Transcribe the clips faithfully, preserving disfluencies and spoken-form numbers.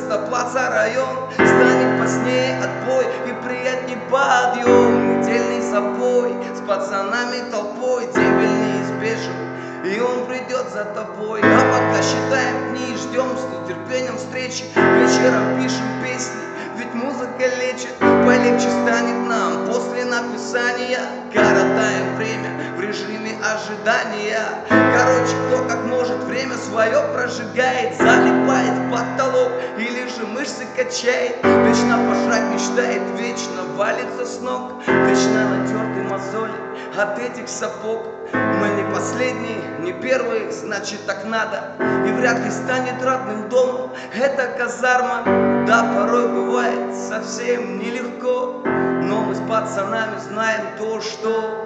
вместо плаца район. Станет позднее отбой и приятней подъем. Недельный запой с пацанами толпой, дембель неизбежен, и он придет за тобой. А пока считаем дни, ждем с нетерпением встречи. Вечером пишем песни, ведь музыка лечит. Полегче станет нам после написания. Коротаем время в режиме ожидания. Короче, кто как может время свое прожигает. Залипает в потолок или же мышцы качает. Вечно пожрать мечтает, вечно валится с ног. Вечно натерты мозоли от этих сапог. Мы не последние, не первые, значит так надо. И вряд ли станет родным домом эта казарма. Да, порой бывает совсем нелегко, но мы с пацанами знаем то, что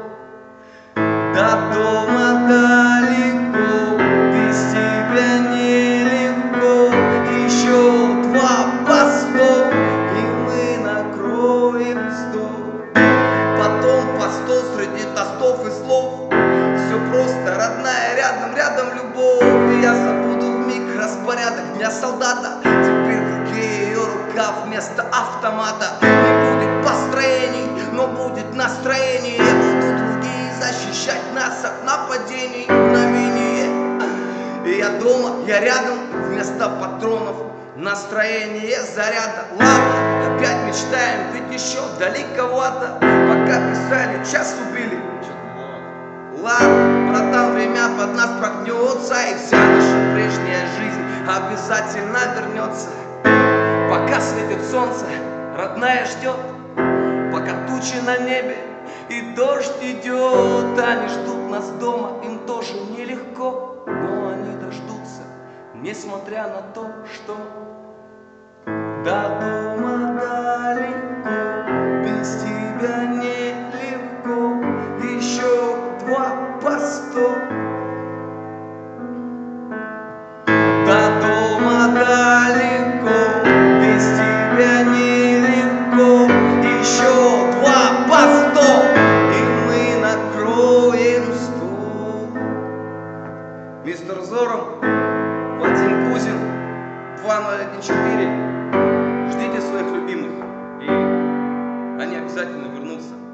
до дома далеко, без тебя нелегко. Еще два по сто, и мы накроем стол. Потом по сто среди тостов и слов. Все просто, родная, рядом, рядом любовь. И я забуду вмиг распорядок дня солдата. Теперь в руке ее рука вместо автомата. Не будет построений, но будет настроение. Будут другие защищать нас от нападений. Мгновение, и я дома, я рядом, вместо патронов настроение заряда. Ладно, опять мечтаем, ведь еще далековато. Пока писали, час убили. Ладно, братан, время под нас прогнется, и вся наша прежняя жизнь обязательно вернется. Пока светит солнце, родная ждет, пока тучи на небе и дождь идет. Они ждут нас дома, им тоже нелегко, но они дождутся, несмотря на то, что до дома далеко, без тебя нелегко. Еще два по сто. До дома далеко, без тебя нелегко. Еще два по сто, и мы накроем стол. Мистер Зором, Вадим Кузин, два ноль один четыре. Ждите своих любимых, и они обязательно вернутся.